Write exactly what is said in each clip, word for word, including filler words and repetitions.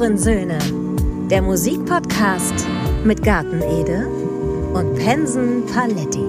Tourensöhne, der Musikpodcast mit Gartenede und Pensen Paletti.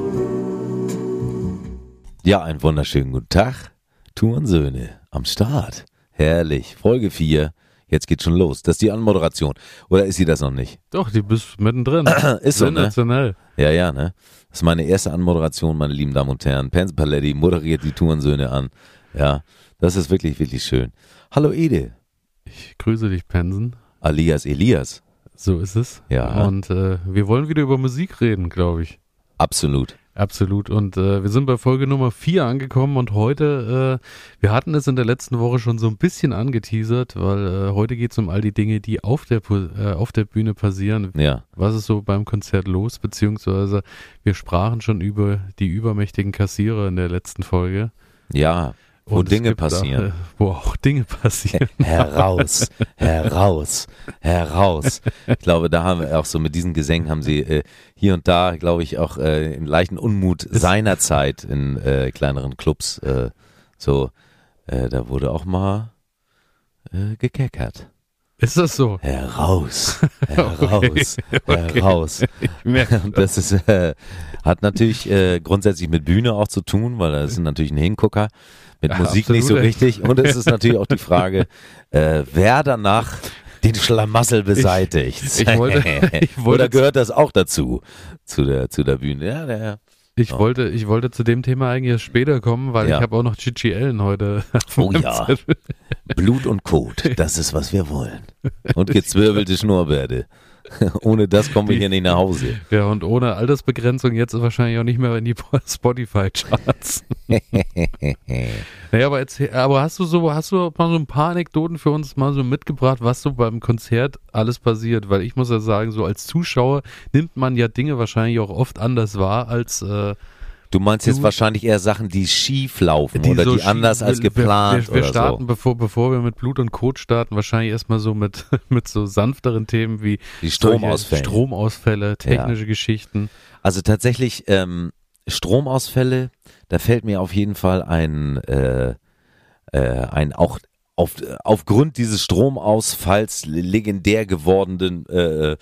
Ja, einen wunderschönen guten Tag, Tourensöhne am Start. Herrlich, Folge vier, jetzt geht's schon los. Das ist die Anmoderation. Oder ist sie das noch nicht? Doch, die bist mittendrin. Ist so, ne? Sensationell. Ja, ja, ne? Das ist meine erste Anmoderation, meine lieben Damen und Herren. Pensen Paletti moderiert die Tourensöhne an. Ja, das ist wirklich, wirklich schön. Hallo Ede. Ich grüße dich, Pensen. Alias Elias. So ist es. Ja. Und äh, wir wollen wieder über Musik reden, glaube ich. Absolut. Absolut. Und äh, wir sind bei Folge Nummer vier angekommen und heute, äh, wir hatten es in der letzten Woche schon so ein bisschen angeteasert, weil äh, heute geht es um all die Dinge, die auf der, äh, auf der Bühne passieren. Ja. Was ist so beim Konzert los? Beziehungsweise wir sprachen schon über die übermächtigen Kassierer in der letzten Folge. Ja. Wo Und Dinge es gibt passieren. Auch, äh, wo auch Dinge passieren. Heraus, heraus, heraus. Ich glaube, da haben wir auch so mit diesen Gesängen haben sie äh, hier und da, glaube ich, auch äh, im leichten Unmut seiner Zeit in äh, kleineren Clubs äh, so, äh, da wurde auch mal äh, gekeckert. Ist das so? Heraus, heraus, Okay, heraus. Ich merke Und das ist, äh, hat natürlich äh, grundsätzlich mit Bühne auch zu tun, weil das ist natürlich ein Hingucker. Mit Ja, Musik absolut. nicht so richtig. Und es ist natürlich auch die Frage, äh, wer danach den Schlamassel beseitigt. Ich- ich wollte- ich wollte- Oder gehört das auch dazu, zu der, zu der Bühne? Ja, der, Ich Ja. wollte, ich wollte zu dem Thema eigentlich erst später kommen, weil Ja. ich habe auch noch Gigi Allen heute. auf Oh meinem ja. Zettel. Blut und Kot, das ist, was wir wollen. Und gezwirbelte Schnurrbärte. Ohne das kommen wir hier nicht nach Hause. Ja, und ohne Altersbegrenzung jetzt wahrscheinlich auch nicht mehr in die Spotify-Charts. Naja, aber erzähl, aber hast du so, hast du mal so ein paar Anekdoten für uns mal so mitgebracht, was so beim Konzert alles passiert? Weil ich muss ja sagen, so als Zuschauer nimmt man ja Dinge wahrscheinlich auch oft anders wahr als äh, Du meinst jetzt Du- wahrscheinlich eher Sachen, die schief laufen oder so die anders schief- als wir- geplant wir, wir oder starten, so. bevor, bevor wir mit Blut und Kot starten, wahrscheinlich erstmal so mit, mit so sanfteren Themen wie Die solche Stromausfälle. Stromausfälle, technische Geschichten. Also tatsächlich ähm, Stromausfälle, da fällt mir auf jeden Fall ein, äh, äh, ein auch auf, aufgrund dieses Stromausfalls legendär gewordenen äh,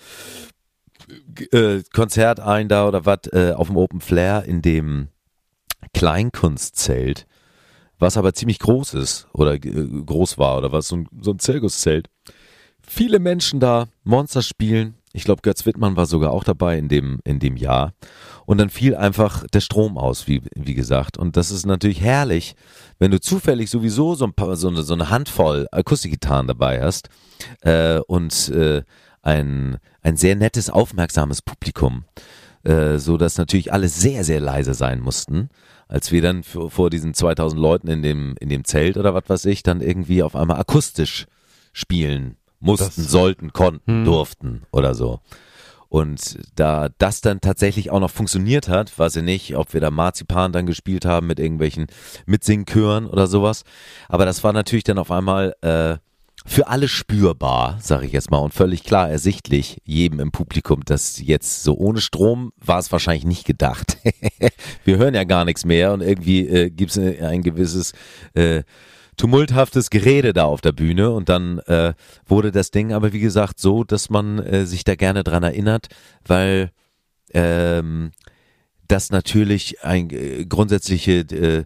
äh, Konzert ein da oder was äh, auf dem Open Flair in dem Kleinkunstzelt, was aber ziemlich groß ist oder äh, groß war oder was, so ein, so ein Zirkuszelt. Viele Menschen da, Monster spielen. Ich glaube, Götz Wittmann war sogar auch dabei in dem, in dem Jahr. Und dann fiel einfach der Strom aus, wie, wie gesagt. Und das ist natürlich herrlich, wenn du zufällig sowieso so, ein paar, so, eine, so eine Handvoll Akustikgitarren dabei hast äh, und äh, ein, ein sehr nettes, aufmerksames Publikum, äh, so dass natürlich alle sehr, sehr leise sein mussten, als wir dann für, vor diesen zweitausend Leuten in dem, in dem Zelt oder was weiß ich, dann irgendwie auf einmal akustisch spielen mussten, Das- sollten, konnten, Hm. durften oder so. Und da das dann tatsächlich auch noch funktioniert hat, weiß ich nicht, ob wir da Marzipan dann gespielt haben mit irgendwelchen Mitsingchören oder sowas. Aber das war natürlich dann auf einmal äh, für alle spürbar, sage ich jetzt mal, und völlig klar ersichtlich jedem im Publikum, dass jetzt so ohne Strom war es wahrscheinlich nicht gedacht. Wir hören ja gar nichts mehr und irgendwie äh, gibt es ein gewisses äh, tumulthaftes Gerede da auf der Bühne und dann äh, wurde das Ding aber wie gesagt so, dass man äh, sich da gerne dran erinnert, weil ähm, das natürlich ein äh, grundsätzliche äh,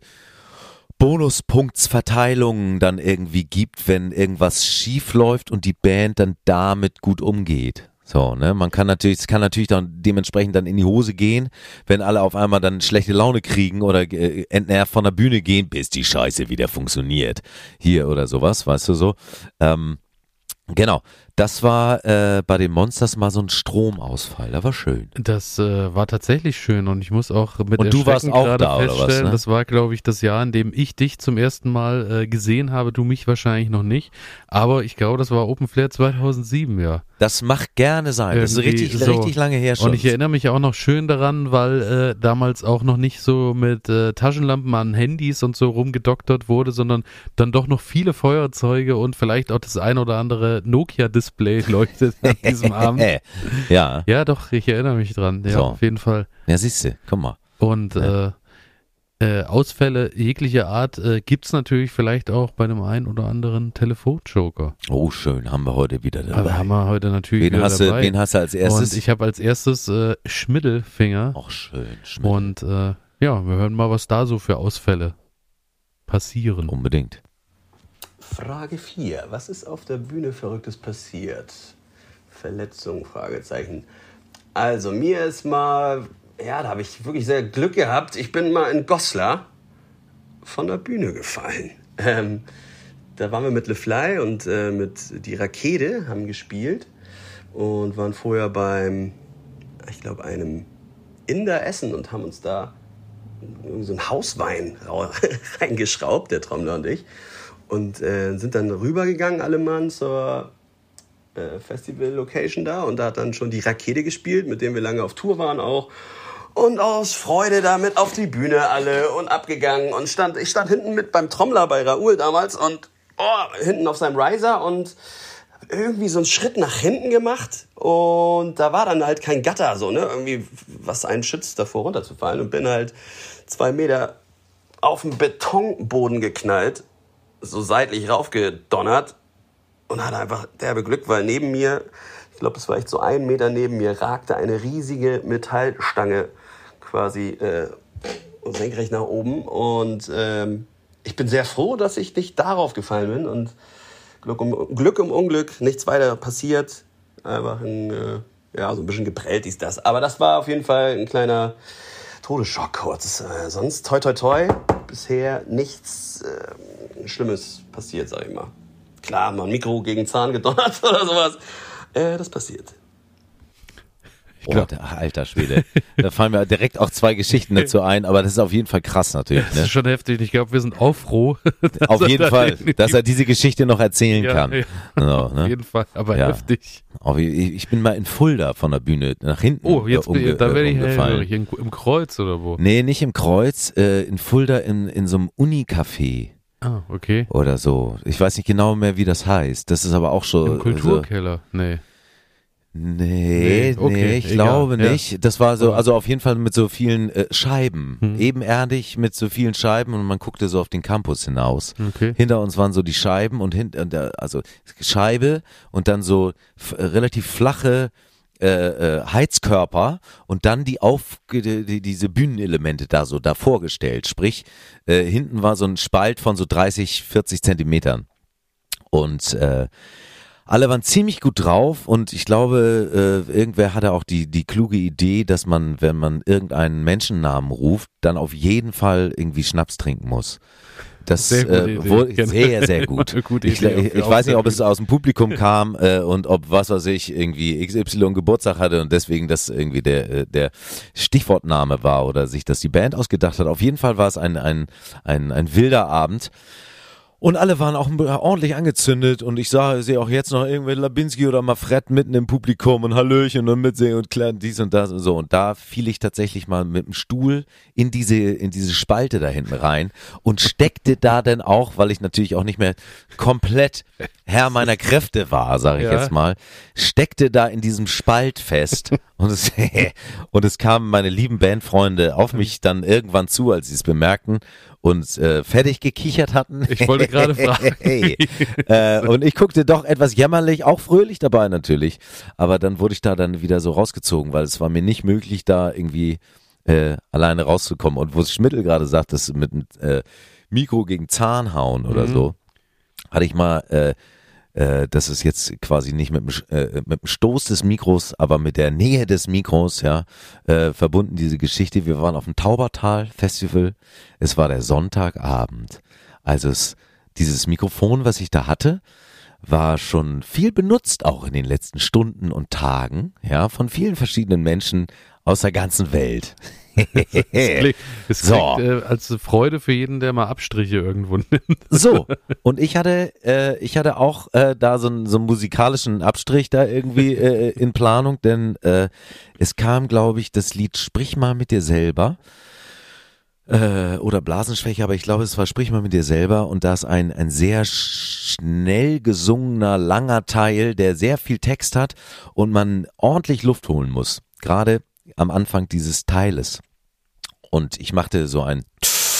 Bonuspunktsverteilungen dann irgendwie gibt, wenn irgendwas schief läuft und die Band dann damit gut umgeht. So, ne, man kann natürlich, es kann natürlich dann dementsprechend dann in die Hose gehen, wenn alle auf einmal dann schlechte Laune kriegen oder äh, entnervt von der Bühne gehen, bis die Scheiße wieder funktioniert. Hier oder sowas, weißt du so. Ähm, genau, das war äh, bei den Monsters mal so ein Stromausfall, das war schön. Das äh, war tatsächlich schön und ich muss auch mit Und du warst Erschrecken auch gerade da, oder was, feststellen, ne? das war, glaube ich, das Jahr, in dem ich dich zum ersten Mal äh, gesehen habe, du mich wahrscheinlich noch nicht, aber ich glaube, das war Open Flair zweitausendsieben, ja. Das mag gerne sein, das ist Irgendwie richtig, so. richtig lange her schon. Und ich erinnere mich auch noch schön daran, weil äh, damals auch noch nicht so mit äh, Taschenlampen an Handys und so rumgedoktert wurde, sondern dann doch noch viele Feuerzeuge und vielleicht auch das ein oder andere Nokia-Display leuchtet an diesem Abend. Ja, Ja, doch, ich erinnere mich dran. Ja, So. auf jeden Fall. ja, siehst du, guck mal. Und Ja. äh, Äh, Ausfälle jeglicher Art äh, gibt es natürlich vielleicht auch bei dem einen oder anderen Telefonjoker. Oh, schön, haben wir heute wieder dabei. Aber haben wir heute natürlich wen wieder hast dabei. Du, wen hast du als erstes? Und ich habe als erstes äh, Schmiddelfinger. Auch schön, Schmiddel. Und äh, ja, wir hören mal, was da so für Ausfälle passieren. Unbedingt. Frage vier. Was ist auf der Bühne Verrücktes passiert? Verletzung, Fragezeichen. Also, mir ist mal... Ja, da habe ich wirklich sehr Glück gehabt. Ich bin mal in Goslar von der Bühne gefallen. Ähm, da waren wir mit Le Fly und äh, mit Die Rakete, haben gespielt und waren vorher beim, ich glaube, einem Inder essen und haben uns da so einen Hauswein reingeschraubt, der Trommler und ich. Und äh, sind dann rübergegangen, alle Mann, zur äh, Festival-Location da. Und da hat dann schon Die Rakete gespielt, mit dem wir lange auf Tour waren auch. Und aus Freude damit auf die Bühne alle und abgegangen. Und stand, ich stand hinten mit beim Trommler bei Raoul damals und oh, hinten auf seinem Riser und irgendwie so einen Schritt nach hinten gemacht. Und da war dann halt kein Gatter, so, ne? Irgendwie, was einen schützt, davor runterzufallen. Und bin halt zwei Meter auf den Betonboden geknallt, so seitlich raufgedonnert und hatte einfach derbe Glück, weil neben mir, ich glaube, das war echt so ein Meter neben mir, ragte eine riesige Metallstange quasi äh, senkrecht nach oben. Und ähm, ich bin sehr froh, dass ich nicht darauf gefallen bin. Und Glück um, Glück um Unglück, nichts weiter passiert. Einfach ein, äh, ja, so ein bisschen geprellt ist das. Aber das war auf jeden Fall ein kleiner Todesschock kurz. Äh, sonst, toi, toi, toi, bisher nichts äh, Schlimmes passiert, sag ich mal. Klar, mal ein Mikro gegen Zahn gedonnert oder sowas. Äh, das passiert. Oh, der, alter Schwede. Da fallen mir direkt auch zwei Geschichten dazu ein, aber das ist auf jeden Fall krass natürlich. Das Ne? ist schon heftig. Ich glaube, wir sind auch froh. Auf jeden Fall, dass er diese Geschichte noch erzählen ja, kann. Ja. Genau, ne? Auf jeden Fall, aber ja. heftig. Auch, ich, ich bin mal in Fulda von der Bühne nach hinten Oh, jetzt umge- da werde ich umgefallen. hellhörig. Im, Im Kreuz oder wo? Nee, nicht im Kreuz, äh, in Fulda in, in so einem Uni-Café. Ah, okay. Oder so. Ich weiß nicht genau mehr, wie das heißt. Das ist aber auch schon. Im Kulturkeller? Nee. Nee, Nee, okay, nee, ich egal, glaube ja. nicht. Das war so, also auf jeden Fall mit so vielen äh, Scheiben. Hm. Ebenerdig mit so vielen Scheiben und man guckte so auf den Campus hinaus. Okay. Hinter uns waren so die Scheiben und hinter, also Scheibe und dann so f- relativ flache äh, äh, Heizkörper und dann die auf die, die, diese Bühnenelemente da so da vorgestellt. Sprich, äh, hinten war so ein Spalt von so dreißig, vierzig Zentimetern. Und äh, alle waren ziemlich gut drauf und ich glaube, äh, irgendwer hatte auch die, die kluge Idee, dass man, wenn man irgendeinen Menschennamen ruft, dann auf jeden Fall irgendwie Schnaps trinken muss. Das Sehr gute äh, Idee. wohl, Genau. sehr, sehr gut. Gute Ich, Idee ich, auch für ich weiß nicht, ob es Aufzeichnung. aus dem Publikum kam äh, und ob, was weiß ich, irgendwie X Y Geburtstag hatte und deswegen das irgendwie der, äh, der Stichwortname war oder sich das die Band ausgedacht hat. Auf jeden Fall war es ein, ein, ein, ein wilder Abend. Und alle waren auch ordentlich angezündet und ich sah, sehe auch jetzt noch irgendwie Labinski oder Mafred mitten im Publikum und Hallöchen und mitsingen und klären dies und das und so. Und da fiel ich tatsächlich mal mit dem Stuhl in diese, in diese Spalte da hinten rein und steckte da dann auch, weil ich natürlich auch nicht mehr komplett Herr meiner Kräfte war, sage ich Ja. jetzt mal, steckte da in diesem Spalt fest und es, und es kamen meine lieben Bandfreunde auf mich dann irgendwann zu, als sie es bemerkten und äh, fertig gekichert hatten. Ich wollte gerade fragen. Hey. äh, und ich guckte doch etwas jämmerlich, auch fröhlich dabei natürlich. Aber dann wurde ich da dann wieder so rausgezogen, weil es war mir nicht möglich, da irgendwie äh, alleine rauszukommen. Und wo Schmidl gerade sagt, das mit dem äh, Mikro gegen Zahn hauen oder Mhm. so, hatte ich mal, äh, äh, das ist jetzt quasi nicht mit dem, äh, mit dem Stoß des Mikros, aber mit der Nähe des Mikros, ja, äh, verbunden diese Geschichte. Wir waren auf dem Taubertal-Festival. Es war der Sonntagabend. Also es, dieses Mikrofon, was ich da hatte, war schon viel benutzt, auch in den letzten Stunden und Tagen, ja, von vielen verschiedenen Menschen aus der ganzen Welt. Es klingt, es So. klingt äh, als Freude für jeden, der mal Abstriche irgendwo nimmt. So, und ich hatte, äh, ich hatte auch äh, da so einen, so einen musikalischen Abstrich da irgendwie äh, in Planung, denn äh, es kam, glaube ich, das Lied Sprich mal mit dir selber äh, oder Blasenschwäche, aber ich glaube, es war Sprich mal mit dir selber und da ist ein, ein sehr schnell gesungener, langer Teil, der sehr viel Text hat und man ordentlich Luft holen muss, gerade am Anfang dieses Teiles. Und ich machte so ein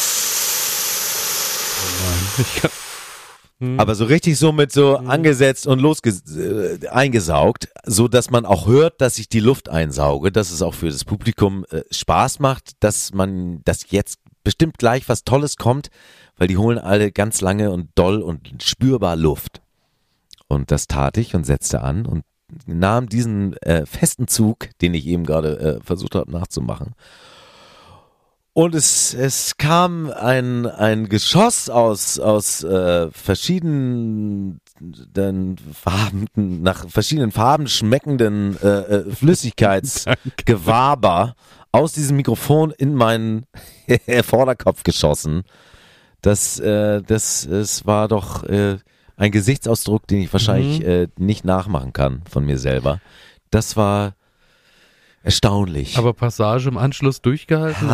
Ich kann, hm. Aber so richtig so mit so angesetzt und losge äh, eingesaugt, so dass man auch hört, dass ich die Luft einsauge, dass es auch für das Publikum äh, Spaß macht, dass man, dass jetzt bestimmt gleich was Tolles kommt, weil die holen alle ganz lange und doll und spürbar Luft. Und das tat ich und setzte an und nahm diesen äh, festen Zug, den ich eben gerade äh, versucht habe nachzumachen. Und es, es kam ein, ein Geschoss aus, aus äh, verschiedenen Farben, nach verschiedenen Farben schmeckenden äh, äh, Flüssigkeitsgewaber aus diesem Mikrofon in meinen Vorderkopf geschossen. Das, äh, das, es war doch äh, ein Gesichtsausdruck, den ich wahrscheinlich mhm. äh, nicht nachmachen kann von mir selber. Das war erstaunlich. Aber Passage im Anschluss durchgehalten?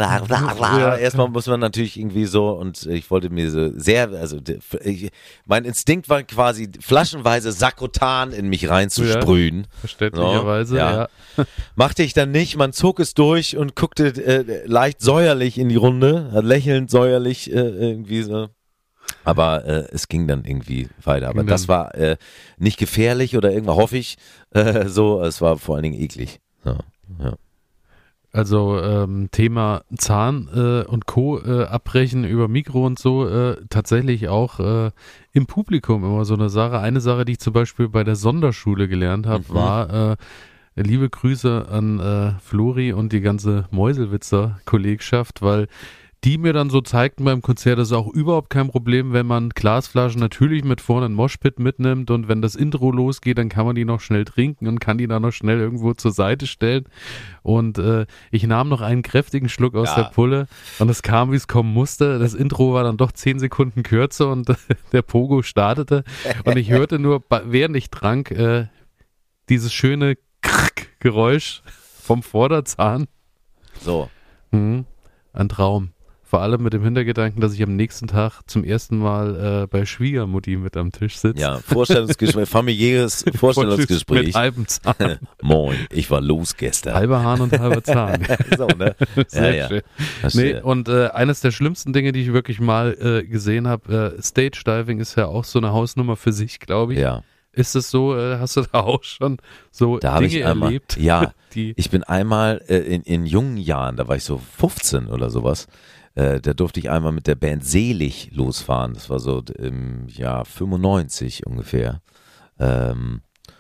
Ja. Erstmal muss man natürlich irgendwie so, und ich wollte mir so sehr, also ich, mein Instinkt war quasi flaschenweise Sakrotan in mich reinzusprühen. Ja, verständlicherweise, so, ja. ja. Machte ich dann nicht, man zog es durch und guckte äh, leicht säuerlich in die Runde, lächelnd säuerlich äh, irgendwie so. Aber äh, es ging dann irgendwie weiter. Aber das war äh, nicht gefährlich oder irgendwas, hoffe ich, äh, so, es war vor allen Dingen eklig. Ja, ja. Also ähm, Thema Zahn äh, und Co. Äh, abbrechen über Mikro und so, äh, tatsächlich auch äh, im Publikum immer so eine Sache. Eine Sache, die ich zum Beispiel bei der Sonderschule gelernt habe, mhm. war, äh, liebe Grüße an äh, Flori und die ganze Meuselwitzer-Kollegschaft, weil die mir dann so zeigten beim Konzert, das ist auch überhaupt kein Problem, wenn man Glasflaschen natürlich mit vorne einen Moshpit mitnimmt und wenn das Intro losgeht, dann kann man die noch schnell trinken und kann die dann noch schnell irgendwo zur Seite stellen. Und äh, ich nahm noch einen kräftigen Schluck aus ja. der Pulle und es kam, wie es kommen musste. Das Intro war dann doch zehn Sekunden kürzer und äh, der Pogo startete und ich hörte nur, während ich trank, äh, dieses schöne Krrk-Geräusch vom Vorderzahn. So. Mhm. Ein Traum. Vor allem mit dem Hintergedanken, dass ich am nächsten Tag zum ersten Mal äh, bei Schwiegermutti mit am Tisch sitze. Ja, Vorstellungsgespräch, familiäres Vorstellungsgespräch. Mit halbem Zahn. Moin, ich war los gestern. Halber Hahn und halber Zahn. So, ne? Sehr ja, schön. Ja. Nee, und äh, eines der schlimmsten Dinge, die ich wirklich mal äh, gesehen habe, äh, Stage Diving ist ja auch so eine Hausnummer für sich, glaube ich. Ja. Ist es so, äh, hast du da auch schon so da Dinge ich einmal, erlebt? Ja, die ich bin einmal äh, in, in jungen Jahren, da war ich so fünfzehn oder sowas, äh, da durfte ich einmal mit der Band Selig losfahren. Das war so im Jahr fünfundneunzig ungefähr. Ähm,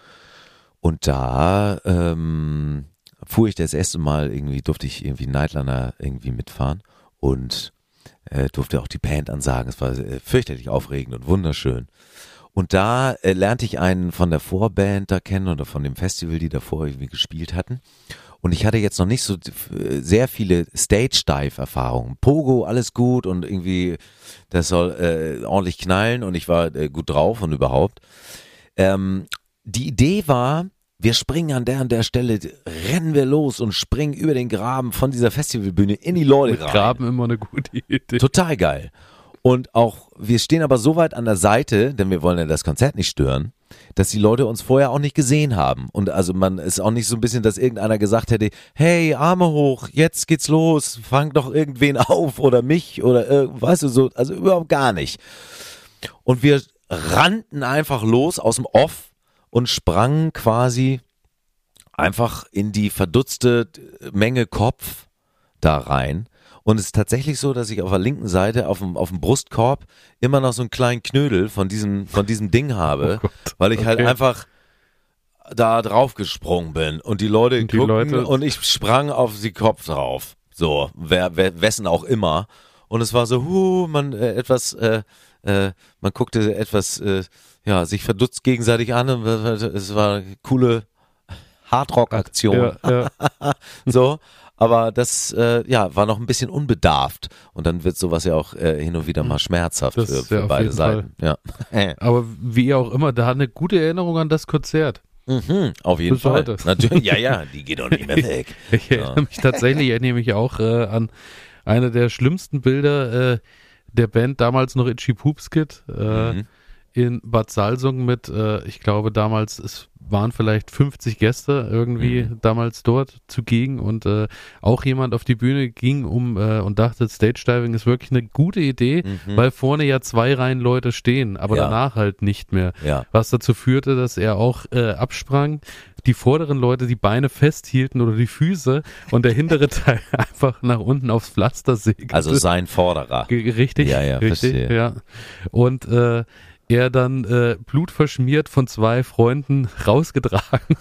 und da ähm, fuhr ich das erste Mal irgendwie, durfte ich irgendwie Nightliner irgendwie mitfahren und äh, durfte auch die Band ansagen. Es war äh, fürchterlich aufregend und wunderschön. Und da äh, lernte ich einen von der Vorband da kennen oder von dem Festival, die davor irgendwie gespielt hatten. Und ich hatte jetzt noch nicht so äh, sehr viele Stage-Dive-Erfahrungen. Pogo, alles gut und irgendwie, das soll äh, ordentlich knallen und ich war äh, gut drauf und überhaupt. Ähm, die Idee war, wir springen an der und der Stelle, rennen wir los und springen über den Graben von dieser Festivalbühne in die Leute rein. Graben immer eine gute Idee. Total geil. Und auch, wir stehen aber so weit an der Seite, denn wir wollen ja das Konzert nicht stören, dass die Leute uns vorher auch nicht gesehen haben. Und also man ist auch nicht so ein bisschen, dass irgendeiner gesagt hätte, hey, Arme hoch, jetzt geht's los, fang doch irgendwen auf oder mich oder äh, weißt du so, also überhaupt gar nicht. Und wir rannten einfach los aus dem Off und sprangen quasi einfach in die verdutzte Menge Kopf da rein. Und es ist tatsächlich so, dass ich auf der linken Seite auf dem, auf dem Brustkorb immer noch so einen kleinen Knödel von diesem, von diesem Ding habe, oh Gott, weil ich okay. halt einfach da drauf gesprungen bin und die Leute und die guckten Leute und ich sprang auf die Kopf drauf. So, wer, wer, wessen auch immer. Und es war so, huh, man äh, etwas, äh, äh, man guckte etwas, äh, ja, sich verdutzt gegenseitig an und es war eine coole Hardrock-Aktion. Ja, ja. So. Aber das äh, ja, war noch ein bisschen unbedarft und dann wird sowas ja auch äh, hin und wieder mal schmerzhaft das für, für ja beide Seiten. Ja. Aber wie auch immer, da eine gute Erinnerung an das Konzert. Mhm, auf jeden Bis Fall. heute. Natürlich, ja, ja, die geht doch nicht mehr weg. Ich erinnere ja. mich tatsächlich, erinnere mich auch äh, an eine der schlimmsten Bilder äh, der Band, damals noch Itchy Poopskit. Äh, mhm. in Bad Salzungen mit, äh, ich glaube damals, es waren vielleicht fünfzig Gäste irgendwie mhm. damals dort zugegen und äh, auch jemand auf die Bühne ging um äh, und dachte, Stage Diving ist wirklich eine gute Idee, mhm. weil vorne ja zwei Reihen Leute stehen, aber ja. danach halt nicht mehr. Ja. Was dazu führte, dass er auch äh, absprang, die vorderen Leute die Beine festhielten oder die Füße und der hintere Teil einfach nach unten aufs Pflaster segelte. Also sein Vorderer. G- richtig, ja, ja, richtig, verstehe. ja. Und äh, er dann äh, blutverschmiert von zwei Freunden rausgetragen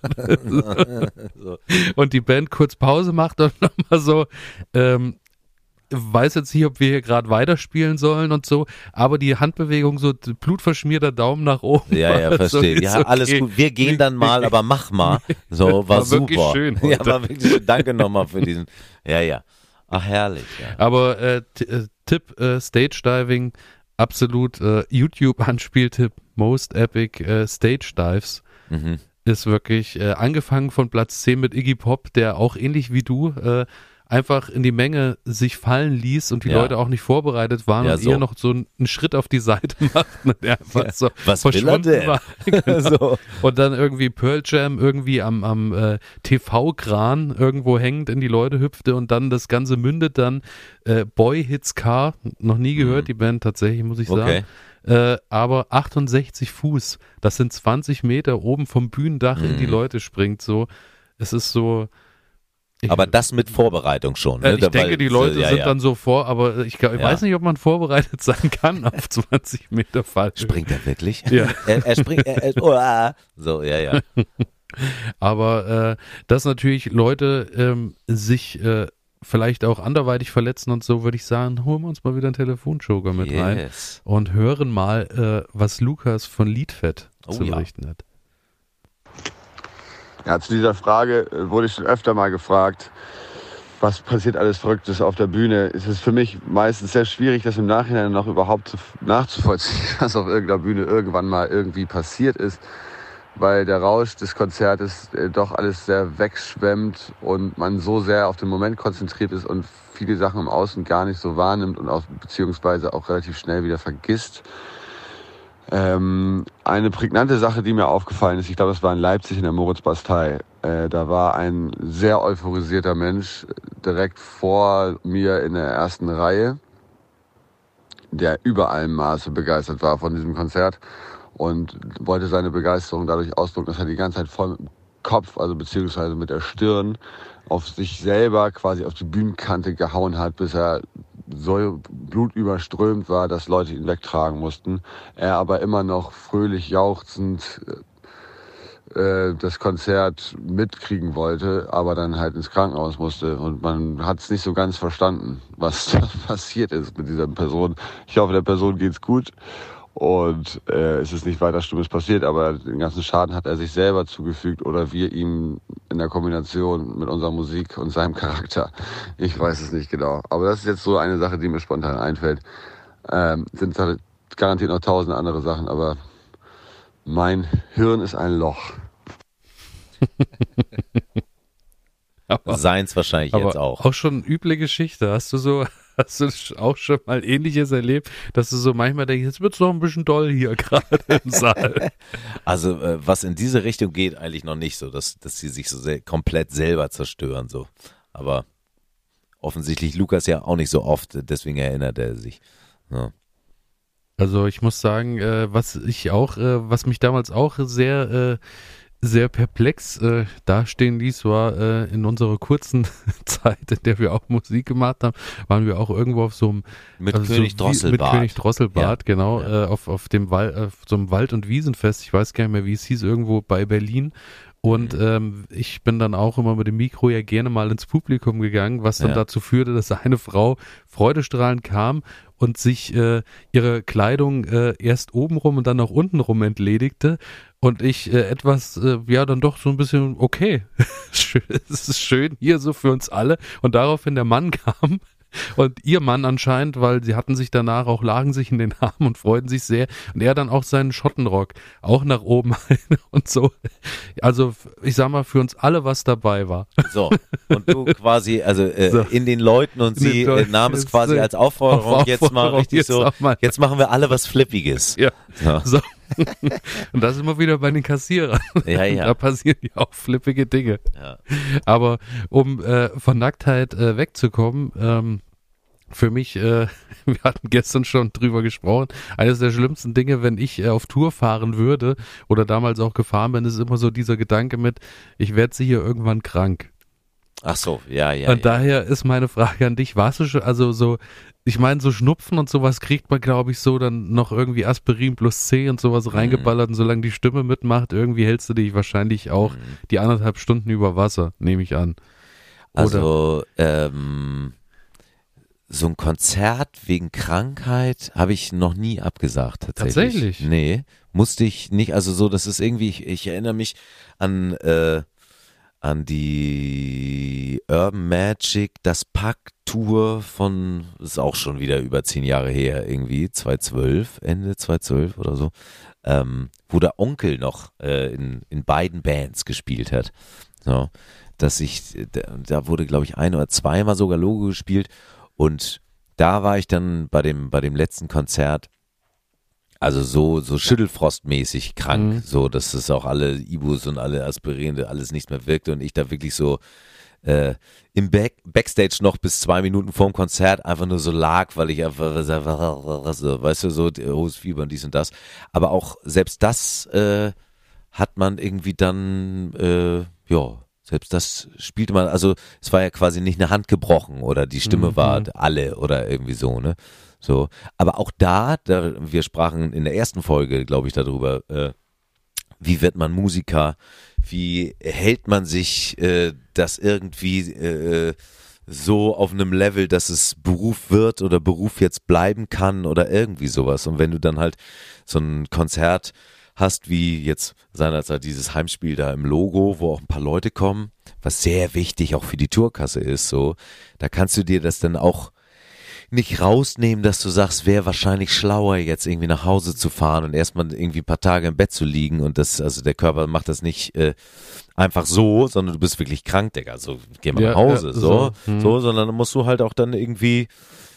so. Und die Band kurz Pause macht und nochmal so, ähm, weiß jetzt nicht, ob wir hier gerade weiterspielen sollen und so, aber die Handbewegung so blutverschmierter Daumen nach oben. Ja, ja, verstehe. So, ja, okay. Alles gut. Wir gehen dann mal, aber mach mal. So, war, war super. Wirklich schön heute. Ja, war wirklich schön. Danke nochmal für diesen. Ja, ja. Ach, herrlich. Ja. Aber äh, t- äh, Tipp, äh, Stage Diving, absolut äh, YouTube-Anspieltipp, Most Epic äh, Stage Dives. Mhm. Ist wirklich äh, angefangen von Platz zehn mit Iggy Pop, der auch ähnlich wie du äh, einfach in die Menge sich fallen ließ und die ja. Leute auch nicht vorbereitet waren ja, und so. eher noch so einen, einen Schritt auf die Seite machten und er einfach ja. so Was verschwunden will er denn? war. Genau. so. Und dann irgendwie Pearl Jam irgendwie am, am äh, T V-Kran irgendwo hängend in die Leute hüpfte und dann das Ganze mündet dann äh, Boy Hits Car, noch nie gehört, mhm. die Band tatsächlich, muss ich sagen. Okay. Äh, aber achtundsechzig Fuß, das sind zwanzig Meter oben vom Bühnendach mhm. in die Leute springt so. Es ist so. Ich, aber das mit Vorbereitung schon. Ne? Äh, ich Weil, denke, die Leute ja, sind ja. dann so vor, aber ich, ich ja. weiß nicht, ob man vorbereitet sein kann auf zwanzig Meter Fall. Springt er wirklich? Ja. er, er springt, er, er, oh, ah. So, ja, ja. Aber äh, dass natürlich Leute ähm, sich äh, vielleicht auch anderweitig verletzen und so, würde ich sagen, holen wir uns mal wieder einen Telefonjoker mit yes. rein und hören mal, äh, was Lukas von Liedfett oh, zu ja. berichten hat. Ja, zu dieser Frage wurde ich schon öfter mal gefragt, was passiert alles Verrücktes auf der Bühne. Es ist für mich meistens sehr schwierig, das im Nachhinein noch überhaupt nachzuvollziehen, was auf irgendeiner Bühne irgendwann mal irgendwie passiert ist, weil der Rausch des Konzertes doch alles sehr wegschwemmt und man so sehr auf den Moment konzentriert ist und viele Sachen im Außen gar nicht so wahrnimmt und auch beziehungsweise auch relativ schnell wieder vergisst. Ähm, eine prägnante Sache, die mir aufgefallen ist, ich glaube, das war in Leipzig in der Moritz-Bastei. Äh, da war ein sehr euphorisierter Mensch direkt vor mir in der ersten Reihe, der über allem Maße begeistert war von diesem Konzert und wollte seine Begeisterung dadurch ausdrücken, dass er die ganze Zeit voll mit dem Kopf, also beziehungsweise mit der Stirn, auf sich selber quasi auf die Bühnenkante gehauen hat, bis er so blutüberströmt war, dass Leute ihn wegtragen mussten. Er aber immer noch fröhlich jauchzend äh, das Konzert mitkriegen wollte, aber dann halt ins Krankenhaus musste. Und man hat es nicht so ganz verstanden, was da passiert ist mit dieser Person. Ich hoffe, der Person geht's gut und äh, es ist nicht weiter Schlimmes passiert, aber den ganzen Schaden hat er sich selber zugefügt oder wir ihm in der Kombination mit unserer Musik und seinem Charakter. Ich weiß es nicht genau. Aber das ist jetzt so eine Sache, die mir spontan einfällt. Ähm, sind halt garantiert noch tausende andere Sachen, aber mein Hirn ist ein Loch. aber, Seins wahrscheinlich aber jetzt auch. Auch schon üble Geschichte. Hast du so, hast du auch schon mal Ähnliches erlebt, dass du so manchmal denkst, jetzt wird's doch ein bisschen doll hier gerade im Saal. Also äh, was in diese Richtung geht, eigentlich noch nicht so, dass, dass sie sich so sehr, komplett selber zerstören. So. Aber offensichtlich Lukas ja auch nicht so oft, deswegen erinnert er sich. Ja. Also ich muss sagen, äh, was ich auch, äh, was mich damals auch sehr äh, sehr perplex äh, dastehen ließ, war äh, in unserer kurzen Zeit, in der wir auch Musik gemacht haben, waren wir auch irgendwo auf so einem mit also König so, Drosselbart. Mit König Drosselbart, ja. genau, ja. Äh, auf, auf dem Wald, auf so einem Wald- und Wiesenfest, ich weiß gar nicht mehr, wie es hieß, irgendwo bei Berlin. Und ähm, ich bin dann auch immer mit dem Mikro ja gerne mal ins Publikum gegangen, was dann ja. dazu führte, dass eine Frau freudestrahlend kam und sich äh, ihre Kleidung äh, erst obenrum und dann auch untenrum entledigte. Und ich äh, etwas, äh, ja, dann doch so ein bisschen, okay, es ist schön hier so für uns alle. Und daraufhin der Mann kam Und ihr Mann anscheinend, weil sie hatten sich danach auch, lagen sich in den Armen und freuten sich sehr. Und er dann auch seinen Schottenrock auch nach oben und so. Also ich sag mal, für uns alle was dabei war. So, und du quasi, also äh, So. in den Leuten und sie In den Leuten äh, nahm es ist, quasi äh, als Aufforderung, auf jetzt mal Aufforderung, richtig jetzt so, auch mal. jetzt machen wir alle was Flippiges. Ja. Ja. So. Und das immer wieder bei den Kassierern. Ja, ja. Da passieren ja auch flippige Dinge. Ja. Aber um äh, von Nacktheit äh, wegzukommen, ähm, für mich, äh, wir hatten gestern schon drüber gesprochen, eines der schlimmsten Dinge, wenn ich äh, auf Tour fahren würde oder damals auch gefahren bin, ist immer so dieser Gedanke mit, ich werde sicher irgendwann krank. Ach so, ja, ja. Und ja. daher ist meine Frage an dich, warst du schon, also so, ich meine, so Schnupfen und sowas kriegt man, glaube ich, so dann noch irgendwie Aspirin plus C und sowas Mhm. reingeballert und solange die Stimme mitmacht, irgendwie hältst du dich wahrscheinlich auch Mhm. die anderthalb Stunden über Wasser, nehme ich an. Oder? Also, ähm, so ein Konzert wegen Krankheit habe ich noch nie abgesagt, tatsächlich. Tatsächlich? Nee, musste ich nicht, also so, das ist irgendwie, ich, ich erinnere mich an, äh, an die Urban Magic, das Pack-Tour von, das ist auch schon wieder über zehn Jahre her, irgendwie, zweitausendzwölf, Ende zweitausendzwölf oder so, ähm, wo der Onkel noch äh, in, in beiden Bands gespielt hat. So, dass ich, da, da wurde, glaube ich, ein oder zweimal sogar Logo gespielt und da war ich dann bei dem, bei dem letzten Konzert, also so, so schüttelfrostmäßig krank, Mhm. so, dass es auch alle Ibus und alle Aspirin, alles nicht mehr wirkte und ich da wirklich so äh, im Back, Backstage noch bis zwei Minuten vorm Konzert einfach nur so lag, weil ich einfach, so, weißt du, so hohes Fieber und dies und das. Aber auch selbst das äh, hat man irgendwie dann, äh, ja, selbst das spielte man, also es war ja quasi nicht eine Hand gebrochen oder die Stimme Mhm. war alle oder irgendwie so, ne? So, aber auch da, da, wir sprachen in der ersten Folge, glaube ich, darüber, äh, wie wird man Musiker, wie hält man sich äh, das irgendwie äh, so auf einem Level, dass es Beruf wird oder Beruf jetzt bleiben kann oder irgendwie sowas. Und wenn du dann halt so ein Konzert hast, wie jetzt seinerzeit dieses Heimspiel da im Logo, wo auch ein paar Leute kommen, was sehr wichtig auch für die Tourkasse ist, so, da kannst du dir das dann auch nicht rausnehmen, dass du sagst, wäre wahrscheinlich schlauer, jetzt irgendwie nach Hause zu fahren und erstmal irgendwie ein paar Tage im Bett zu liegen und das, also der Körper macht das nicht äh, einfach so, sondern du bist wirklich krank, Digga, also geh mal Ja, nach Hause, ja, so, so, so, hm. sondern dann musst du halt auch dann irgendwie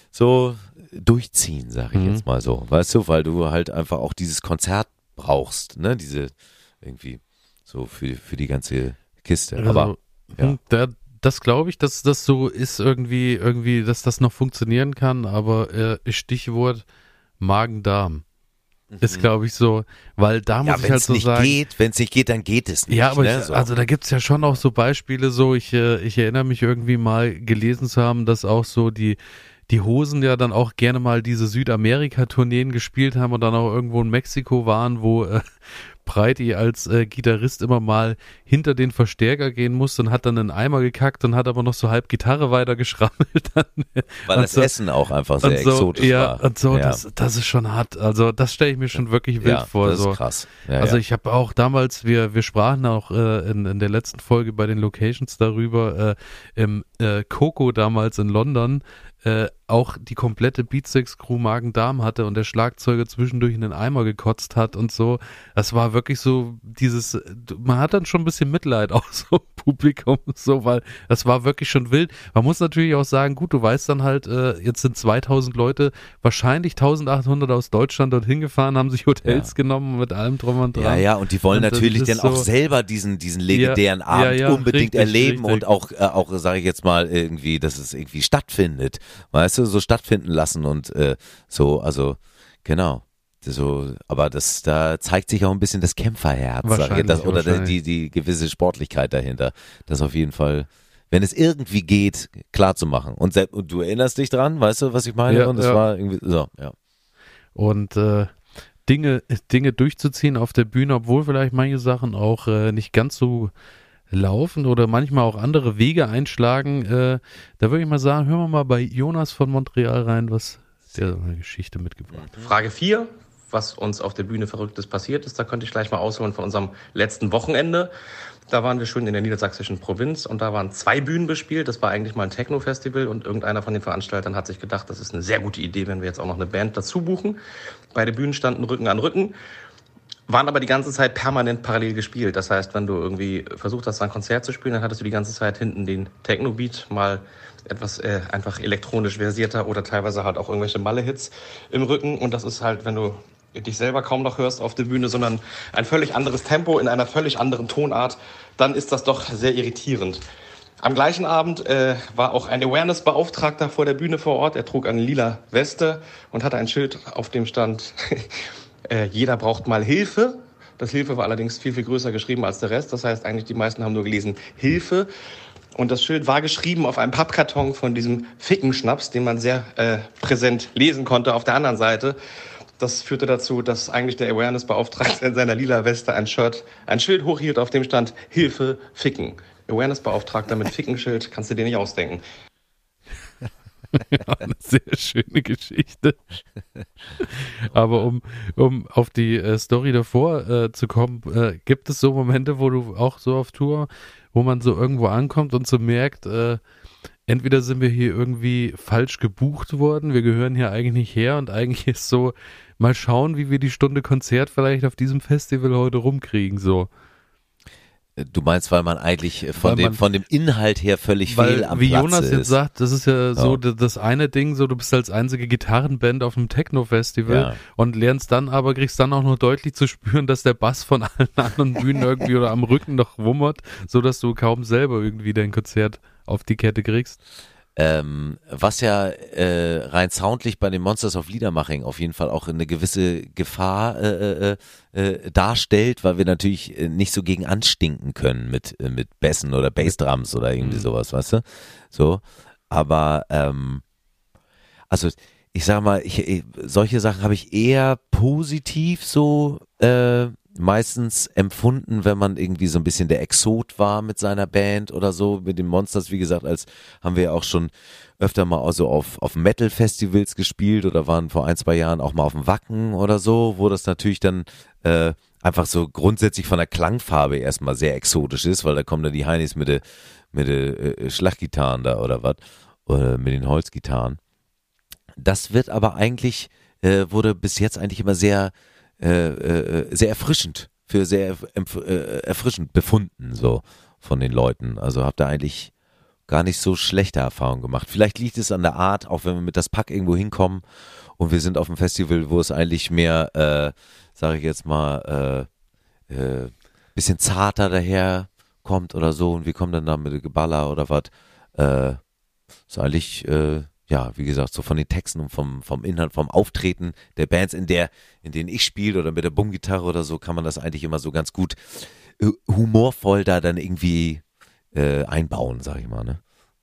so durchziehen, sag ich Mhm. jetzt mal so, weißt du, weil du halt einfach auch dieses Konzert brauchst, ne, diese irgendwie so für, für die ganze Kiste, Also, aber ja. hm, da, das glaube ich, dass das so ist irgendwie, irgendwie, dass das noch funktionieren kann, aber äh, Stichwort Magen-Darm ist, glaube ich, so, weil da muss ja, ich wenn halt es so nicht sagen. geht, wenn es nicht geht, dann geht es nicht. Ja, aber ne? ich, so. also da gibt's ja schon auch so Beispiele, so ich, äh, ich erinnere mich irgendwie mal gelesen zu haben, dass auch so die die Hosen ja dann auch gerne mal diese Südamerika-Tourneen gespielt haben und dann auch irgendwo in Mexiko waren, wo äh, Breiti als äh, Gitarrist immer mal hinter den Verstärker gehen musste und hat dann einen Eimer gekackt und hat aber noch so halb Gitarre weitergeschrammelt. Dann, Weil und das so, Essen auch einfach sehr und so, exotisch ja, war. und so, ja. das, das ist schon hart. Also das stelle ich mir schon wirklich wild ja, vor. das so. ist krass. Ja, Also ja. ich habe auch damals, wir wir sprachen auch äh, in, in der letzten Folge bei den Locations darüber, äh, im äh, Coco damals in London, äh, auch die komplette Beatsteaks-Crew Magen-Darm hatte und der Schlagzeuger zwischendurch in den Eimer gekotzt hat und so. Das war wirklich so dieses, man hat dann schon ein bisschen Mitleid auch so im Publikum, so, weil das war wirklich schon wild. Man muss natürlich auch sagen, gut, du weißt dann halt, äh, jetzt sind zweitausend Leute, wahrscheinlich eintausendachthundert aus Deutschland dorthin gefahren, haben sich Hotels Ja. genommen mit allem drum und dran. Ja, ja, und die wollen Und das natürlich ist dann auch so- selber diesen, diesen legendären Ja, Abend ja, ja, unbedingt richtig, erleben richtig. und auch, äh, auch sage ich jetzt mal, irgendwie, dass es irgendwie stattfindet. Weißt du, so stattfinden lassen und äh, so, also, genau. So, aber das, da zeigt sich auch ein bisschen das Kämpferherz, sag ich, Wahrscheinlich, das, oder die, wahrscheinlich. die, die gewisse Sportlichkeit dahinter. Das auf jeden Fall, wenn es irgendwie geht, klar zu machen. Und, selbst, und du erinnerst dich dran, weißt du, was ich meine? Ja, und es ja. war irgendwie, so, ja. Und äh, Dinge, Dinge durchzuziehen auf der Bühne, obwohl vielleicht manche Sachen auch äh, nicht ganz so laufen oder manchmal auch andere Wege einschlagen. Äh, da würde ich mal sagen, hören wir mal bei Jonas von Montreal rein, was der so eine Geschichte mitgebracht hat. Frage vier. was uns auf der Bühne Verrücktes passiert ist. Da könnte ich gleich mal ausholen von unserem letzten Wochenende. Da waren wir schön in der niedersächsischen Provinz und da waren zwei Bühnen bespielt. Das war eigentlich mal ein Techno-Festival und irgendeiner von den Veranstaltern hat sich gedacht, das ist eine sehr gute Idee, wenn wir jetzt auch noch eine Band dazu buchen. Beide Bühnen standen Rücken an Rücken, waren aber die ganze Zeit permanent parallel gespielt. Das heißt, wenn du irgendwie versucht hast, ein Konzert zu spielen, dann hattest du die ganze Zeit hinten den Techno-Beat, mal etwas äh, einfach elektronisch versierter oder teilweise halt auch irgendwelche Malle-Hits im Rücken. Und das ist halt, wenn du dich selber kaum noch hörst auf der Bühne, sondern ein völlig anderes Tempo in einer völlig anderen Tonart, dann ist das doch sehr irritierend. Am gleichen Abend äh, war auch ein Awareness-Beauftragter vor der Bühne vor Ort. Er trug eine lila Weste und hatte ein Schild, auf dem stand, äh, jeder braucht mal Hilfe. Das Hilfe war allerdings viel, viel größer geschrieben als der Rest. Das heißt, eigentlich die meisten haben nur gelesen Hilfe. Und das Schild war geschrieben auf einem Pappkarton von diesem Fickenschnaps, den man sehr äh, präsent lesen konnte auf der anderen Seite. Das führte dazu, dass eigentlich der Awareness-Beauftragte in seiner lila Weste ein Shirt, ein Schild hochhielt, auf dem stand Hilfe, Ficken. Awareness-Beauftragter mit Fickenschild, kannst du dir nicht ausdenken. Ja, eine sehr schöne Geschichte. Aber um, um auf die äh, Story davor äh, zu kommen, äh, gibt es so Momente, wo du auch so auf Tour, wo man so irgendwo ankommt und so merkt, äh, entweder sind wir hier irgendwie falsch gebucht worden, wir gehören hier eigentlich nicht her und eigentlich ist so, mal schauen, wie wir die Stunde Konzert vielleicht auf diesem Festival heute rumkriegen, so. Du meinst, weil man eigentlich von Weil dem man- von dem Inhalt her völlig Weil, fehl am wie Platz Jonas ist. jetzt sagt, das ist ja so Ja. d- das eine Ding, so du bist als einzige Gitarrenband auf einem Techno-Festival Ja. und lernst dann aber, kriegst dann auch noch deutlich zu spüren, dass der Bass von allen anderen Bühnen irgendwie oder am Rücken noch wummert, so dass du kaum selber irgendwie dein Konzert auf die Kette kriegst. Ähm, was ja äh, rein soundlich bei den Monsters of Liedermaching auf jeden Fall auch eine gewisse Gefahr äh, äh, äh, darstellt, weil wir natürlich äh, nicht so gegen anstinken können mit äh, mit Bässen oder Bassdrums oder irgendwie Mhm. sowas, weißt du? So, aber ähm, also ich sag mal, ich, ich, solche Sachen habe ich eher positiv so äh, meistens empfunden, wenn man irgendwie so ein bisschen der Exot war mit seiner Band oder so, mit den Monsters, wie gesagt, als haben wir ja auch schon öfter mal auch so auf, auf Metal-Festivals gespielt oder waren vor ein, zwei Jahren auch mal auf dem Wacken oder so, wo das natürlich dann äh, einfach so grundsätzlich von der Klangfarbe erstmal sehr exotisch ist, weil da kommen dann die Heinis mit den mit de, äh, Schlaggitarren da oder was, oder mit den Holzgitarren. Das wird aber eigentlich, äh, wurde bis jetzt eigentlich immer sehr Äh, äh, sehr erfrischend, für sehr empf- äh, erfrischend befunden, so von den Leuten. Also habt ihr eigentlich gar nicht so schlechte Erfahrungen gemacht. Vielleicht liegt es an der Art, auch wenn wir mit das Pack irgendwo hinkommen und wir sind auf einem Festival, wo es eigentlich mehr, äh, sage ich jetzt mal, äh, äh, bisschen zarter daher kommt oder so und wir kommen dann da mit dem Geballer oder was. Äh, ist eigentlich, äh, ja, wie gesagt, so von den Texten und vom, vom Inhalt, vom Auftreten der Bands, in der, in denen ich spiele oder mit der Bum-Gitarre oder so, kann man das eigentlich immer so ganz gut äh, humorvoll da dann irgendwie äh, einbauen, sag ich mal, ne?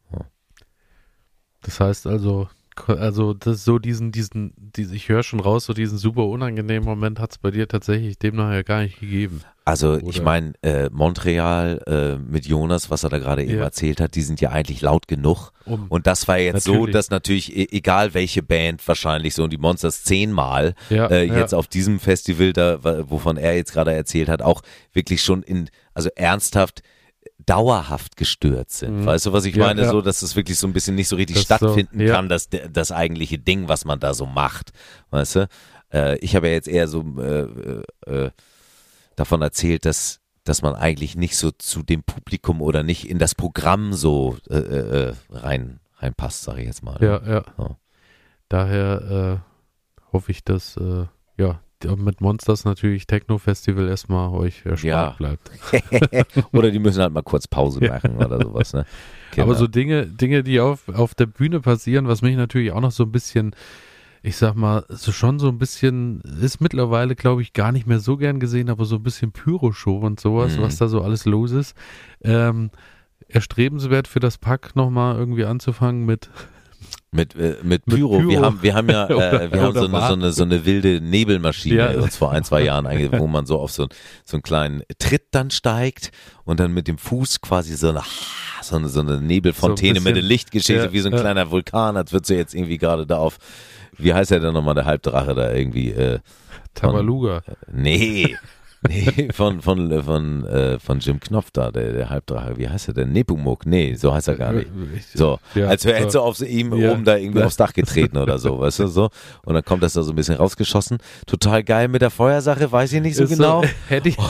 Das heißt also, also das so diesen, diesen, diese, ich höre schon raus, so diesen super unangenehmen Moment hat es bei dir tatsächlich demnach ja gar nicht gegeben. Also Oder- ich meine, äh, Montreal äh, mit Jonas, was er da gerade eben Ja. erzählt hat, die sind ja eigentlich laut genug. Um, Und das war jetzt so, Natürlich. dass natürlich, e- egal welche Band, wahrscheinlich so und die Monsters zehnmal ja, äh, ja. jetzt auf diesem Festival, da, wa- wovon er jetzt gerade erzählt hat, auch wirklich schon in, also ernsthaft, dauerhaft gestört sind. Mhm. Weißt du, was ich Ja, meine? ja. So, dass es wirklich so ein bisschen nicht so richtig Das so, stattfinden ja. kann, das, das eigentliche Ding, was man da so macht. Weißt du? Äh, ich habe ja jetzt eher so äh, äh, davon erzählt, dass dass man eigentlich nicht so zu dem Publikum oder nicht in das Programm so äh, äh, rein reinpasst, sage ich jetzt mal. Ja, ja. Ja. Daher äh, hoffe ich, dass äh, ja mit Monsters natürlich Techno-Festival erstmal euch erspart Ja. bleibt. Oder die müssen halt mal kurz Pause machen oder sowas. Ne? Genau. Aber so Dinge, Dinge, die auf, auf der Bühne passieren, was mich natürlich auch noch so ein bisschen, ich sag mal, so schon so ein bisschen, ist mittlerweile, glaube ich, gar nicht mehr so gern gesehen, aber so ein bisschen Pyro-Show und sowas, Mhm. was da so alles los ist. Ähm, erstrebenswert für das Pack nochmal irgendwie anzufangen mit Mit, äh, mit Pyro. Pyro. Wir haben, wir haben ja, äh, Oder- wir haben oder so eine, so eine, so eine wilde Nebelmaschine Ja. uns vor ein, zwei Jahren eingeführt, wo man so auf so, so einen kleinen Tritt dann steigt und dann mit dem Fuß quasi so eine, so eine, so eine Nebelfontäne So ein mit bisschen- der Lichtgeschichte, ja, wie so ein ja. kleiner Vulkan, als würdest du jetzt irgendwie gerade da auf, wie heißt der denn nochmal, der Halbdrache da irgendwie, äh, Tabaluga. nee. Nee, von, von, von, äh, von Jim Knopf da, der, der Halbdrache, wie heißt er denn? Nepomuk, nee, so heißt er gar nicht. So, Ja, als hätte so. so auf ihm Ja. oben da irgendwie aufs Dach getreten oder so, weißt du, so. Und dann kommt das da so ein bisschen rausgeschossen. Total geil mit der Feuersache, weiß ich nicht so Ist genau. So, hätte ich.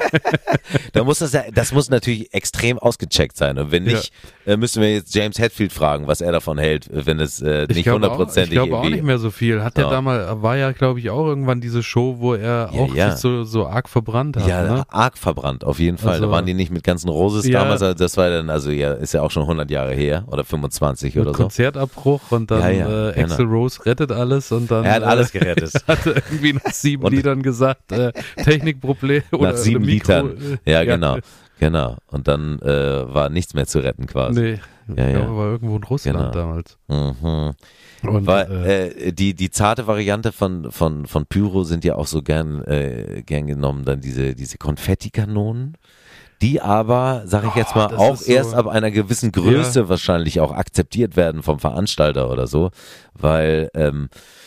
Da muss das ja, das muss natürlich extrem ausgecheckt sein. Und wenn nicht, äh, müssen wir jetzt James Hetfield fragen, was er davon hält, wenn es äh, Ich nicht glaube auch, ich hundertprozentig glaube auch irgendwie. nicht mehr so viel. Hat der Ja. damals, war ja, glaube ich, auch irgendwann diese Show, wo er Ja, auch ja. sich so, so arg verbrannt hat. Ja, ne? arg verbrannt, auf jeden Fall. Also- da waren die nicht mit ganzen Roses Ja. damals, also das war dann, also ja, ist ja auch schon hundert Jahre her oder fünfundzwanzig Mit oder so. Konzertabbruch und dann Ja, ja, äh, Axl Rose rettet alles und dann Er hat äh, alles gerettet. hat er irgendwie nach sieben Und- Liedern gesagt, äh, Technikproblem oder Nach sieben Mikro, Litern. äh, Ja, genau. Genau. Und dann äh, war nichts mehr zu retten quasi. Nee, Ja, ich ja. glaube, war irgendwo in Russland Genau. damals. Mhm. Und, Weil äh, äh, die, die zarte Variante von, von, von Pyro sind ja auch so gern, äh, gern genommen, dann diese, diese Konfettikanonen. Die aber, sag ich jetzt mal, das auch ist so- erst ab einer gewissen Größe wahrscheinlich auch akzeptiert werden vom Veranstalter oder so, weil ähm,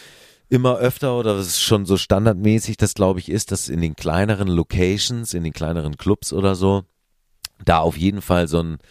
immer öfter oder das ist schon so standardmäßig, das glaube ich ist, dass in den kleineren Locations, in den kleineren Clubs oder so, da auf jeden Fall so ein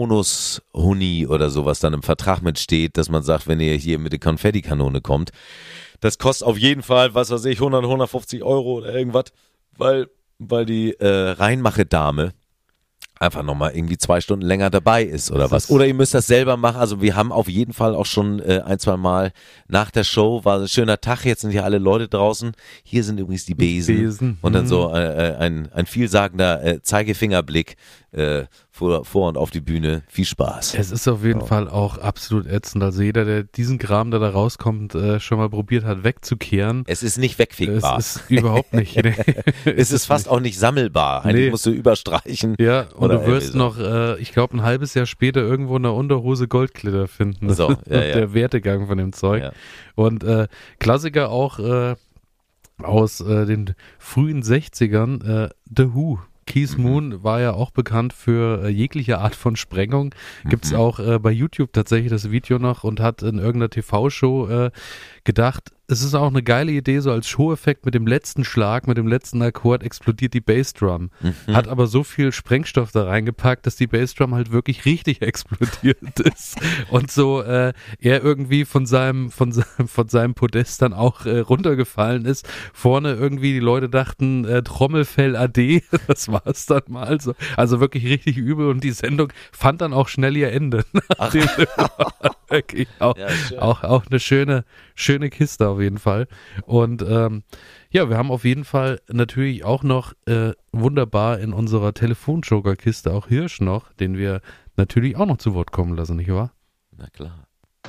Bonus-Huni oder sowas dann im Vertrag mitsteht, dass man sagt, wenn ihr hier mit der Konfettikanone kommt, das kostet auf jeden Fall, was weiß ich, hundert, hundertfünfzig Euro oder irgendwas, weil, weil die äh, Reinmache-Dame einfach nochmal irgendwie zwei Stunden länger dabei ist oder Das was. ist- Oder ihr müsst das selber machen. Also wir haben auf jeden Fall auch schon äh, ein, zwei Mal nach der Show, war ein schöner Tag, jetzt sind hier alle Leute draußen. Hier sind übrigens die Besen. Besen. Und dann Mhm. so äh, ein, ein vielsagender äh, Zeigefingerblick äh, vor, vor und auf die Bühne. Viel Spaß. Es ist auf jeden Ja. Fall auch absolut ätzend. Also jeder, der diesen Kram, der da rauskommt, äh, schon mal probiert hat, wegzukehren. Es ist nicht Es wegfickbar. ist überhaupt nicht. Nee. Es ist fast auch nicht sammelbar. Eigentlich Nee. musst du überstreichen. Ja, und Oder du wirst irgendwie so. noch, äh, ich glaube, ein halbes Jahr später irgendwo in der Unterhose Goldglitter finden. So, ja, ja. Der Wertegang von dem Zeug. Ja. Und äh, Klassiker auch äh, aus äh, den frühen sechzigern, äh, The Who. Keith Mhm. Moon war ja auch bekannt für äh, jegliche Art von Sprengung. Gibt's Mhm. auch äh, bei YouTube tatsächlich das Video noch und hat in irgendeiner T V-Show äh, gedacht, es ist auch eine geile Idee, so als Show-Effekt mit dem letzten Schlag, mit dem letzten Akkord explodiert die Bassdrum. Mhm. Hat aber so viel Sprengstoff da reingepackt, dass die Bassdrum halt wirklich richtig explodiert ist. Und so äh, er irgendwie von seinem, von seinem, von seinem Podest dann auch äh, runtergefallen ist. Vorne irgendwie die Leute dachten, äh, Trommelfell A D, das war es dann mal so. Also wirklich richtig übel und die Sendung fand dann auch schnell ihr Ende. Nachdem wirklich auch, Ja, schön. auch, auch eine schöne, schöne Kiste auf jeden Fall. Und ähm, ja, wir haben auf jeden Fall natürlich auch noch äh, wunderbar in unserer Telefonjoker-Kiste auch Hirsch noch, den wir natürlich auch noch zu Wort kommen lassen, nicht wahr? Na klar.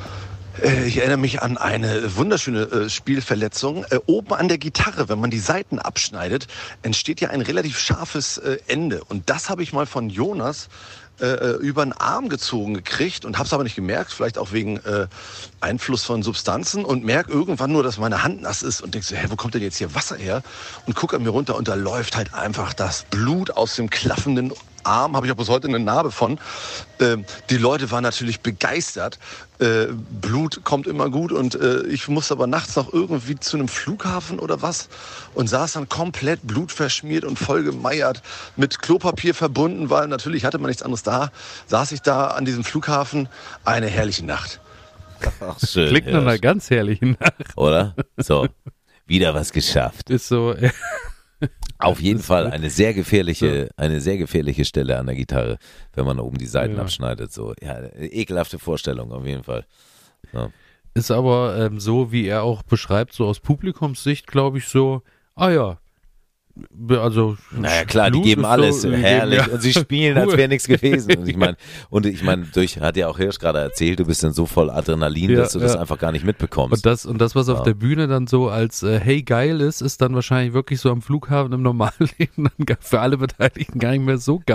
Äh, Ich erinnere mich an eine wunderschöne äh, Spielverletzung. Äh, Oben an der Gitarre, wenn man die Saiten abschneidet, entsteht ja ein relativ scharfes äh, Ende. Und das habe ich mal von Jonas äh, über den Arm gezogen gekriegt und habe es aber nicht gemerkt, vielleicht auch wegen äh, Einfluss von Substanzen und merke irgendwann nur, dass meine Hand nass ist und denke so, hä, wo kommt denn jetzt hier Wasser her? Und gucke an mir runter und da läuft halt einfach das Blut aus dem klaffenden Arm, habe ich auch bis heute eine Narbe von. Ähm, die Leute waren natürlich begeistert. Äh, Blut kommt immer gut und äh, ich musste aber nachts noch irgendwie zu einem Flughafen oder was und saß dann komplett blutverschmiert und vollgemeiert, mit Klopapier verbunden, weil natürlich hatte man nichts anderes da. Saß ich da an diesem Flughafen, eine herrliche Nacht. Ach, schön. Klingt nach einer ganz herrlichen Nacht. Oder? So. Wieder was geschafft. Ist so, äh, Auf jeden ist Fall gut. eine sehr gefährliche, eine sehr gefährliche Stelle an der Gitarre, wenn man oben die Seiten Ja. abschneidet. So, ja, ekelhafte Vorstellung auf jeden Fall. Ja. ist aber ähm, so, wie er auch beschreibt, so aus Publikumssicht, glaube ich, so, ah ja, also Naja klar, die Blut geben ist alles so, die herrlich geben, ja. und sie spielen, als Cool. wäre nichts gewesen. Und ich meine, und ich meine, durch hat ja auch Hirsch gerade erzählt, du bist dann so voll Adrenalin, Ja, dass du das ja. einfach gar nicht mitbekommst. Und das, und das, was auf Ja. der Bühne dann so als äh, hey geil ist, ist dann wahrscheinlich wirklich so am Flughafen im normalen Leben dann gar- für alle Beteiligten gar nicht mehr so geil.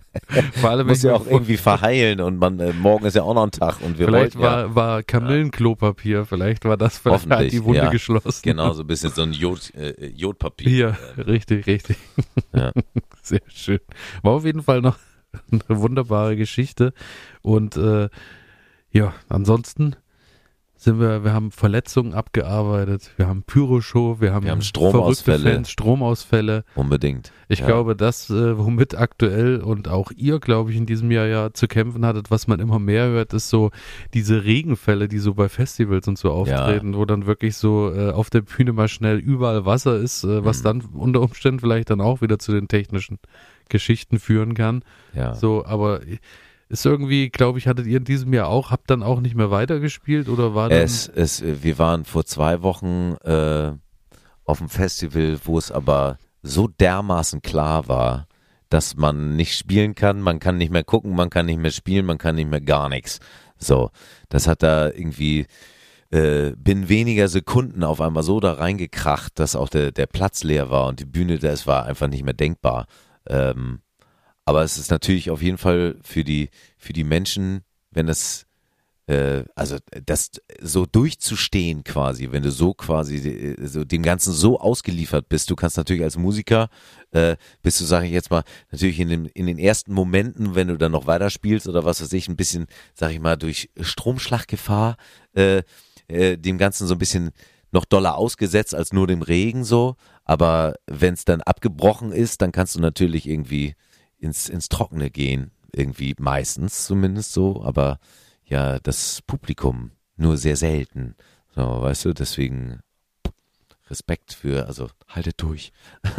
Vor allem, Muss wenn ja ich auch mir irgendwie verheilen und man, äh, morgen ist ja auch noch ein Tag und wir Vielleicht wollten war, ja, war Kamillenklopapier, vielleicht war das, vielleicht hat hoffentlich, die Wunde ja. geschlossen. Genau, so ein bisschen so ein Jod, äh, Jodpapier. Hier, Ähm, richtig, richtig. Ja. Sehr schön. War auf jeden Fall noch eine wunderbare Geschichte. Und äh, ja, ansonsten sind wir, wir haben Verletzungen abgearbeitet, wir haben Pyroshow, wir haben, Wir haben Stromausfälle. verrückte Fans, Stromausfälle. Unbedingt. Ich ja. glaube, das, äh, womit aktuell und auch ihr, glaube ich, in diesem Jahr ja zu kämpfen hattet, was man immer mehr hört, ist so diese Regenfälle, die so bei Festivals und so auftreten, wo dann wirklich so äh, auf der Bühne mal schnell überall Wasser ist, äh, was Mhm. dann unter Umständen vielleicht dann auch wieder zu den technischen Geschichten führen kann. Ja. So, aber ist irgendwie, glaube ich, hattet ihr in diesem Jahr auch, habt dann auch nicht mehr weitergespielt oder war dann? Es, es, wir waren vor zwei Wochen äh, auf dem Festival, wo es aber so dermaßen klar war, dass man nicht spielen kann, man kann nicht mehr gucken, man kann nicht mehr spielen, man kann nicht mehr gar nichts. So, das hat da irgendwie äh, binnen weniger Sekunden auf einmal so da reingekracht, dass auch der, der Platz leer war und die Bühne, das war einfach nicht mehr denkbar. Ähm, aber es ist natürlich auf jeden Fall für die, für die Menschen, wenn es äh, also das so durchzustehen quasi, wenn du so quasi so dem Ganzen so ausgeliefert bist, du kannst natürlich als Musiker, äh, bist du, sage ich jetzt mal, natürlich in den, in den ersten Momenten, wenn du dann noch weiterspielst oder was weiß ich, ein bisschen, sage ich mal, durch Stromschlaggefahr äh, äh, dem Ganzen so ein bisschen noch doller ausgesetzt als nur dem Regen so, aber wenn es dann abgebrochen ist, dann kannst du natürlich irgendwie ins, ins Trockene gehen, irgendwie meistens zumindest so, aber ja, das Publikum nur sehr selten. So, weißt du, deswegen Respekt für, also haltet durch.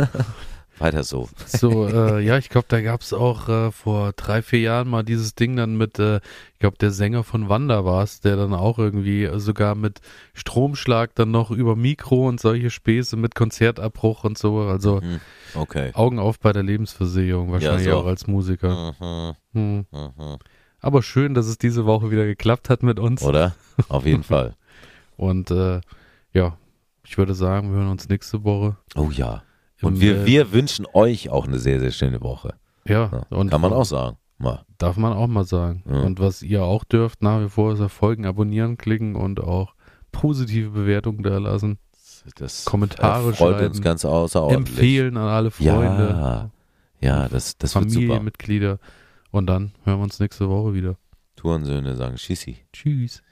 Weiter so. So, äh, ja, ich glaube, da gab es auch äh, vor drei, vier Jahren mal dieses Ding dann mit, äh, ich glaube, der Sänger von Wanda war es, der dann auch irgendwie äh, sogar mit Stromschlag dann noch über Mikro und solche Späße mit Konzertabbruch und so. Also Hm, okay. Augen auf bei der Lebensversicherung, wahrscheinlich Ja, so. auch als Musiker. Mhm, Hm. mhm. Aber schön, dass es diese Woche wieder geklappt hat mit uns. Oder? Auf jeden Fall. Und äh, ja, ich würde sagen, wir hören uns nächste Woche. Oh ja. Im, Und wir, äh, wir wünschen euch auch eine sehr, sehr schöne Woche. Ja, Ja, und kann man auch sagen. Mal. Darf man auch mal sagen. Ja. Und was ihr auch dürft, nach wie vor ist ja Folgen abonnieren, klicken und auch positive Bewertungen da lassen. Das Kommentare äh, freut schreiben, uns ganz außerordentlich. Empfehlen an alle Freunde, Ja, ja, das, das wird super. Familienmitglieder. Und dann hören wir uns nächste Woche wieder. Tourensöhne sagen Schissi. Tschüss.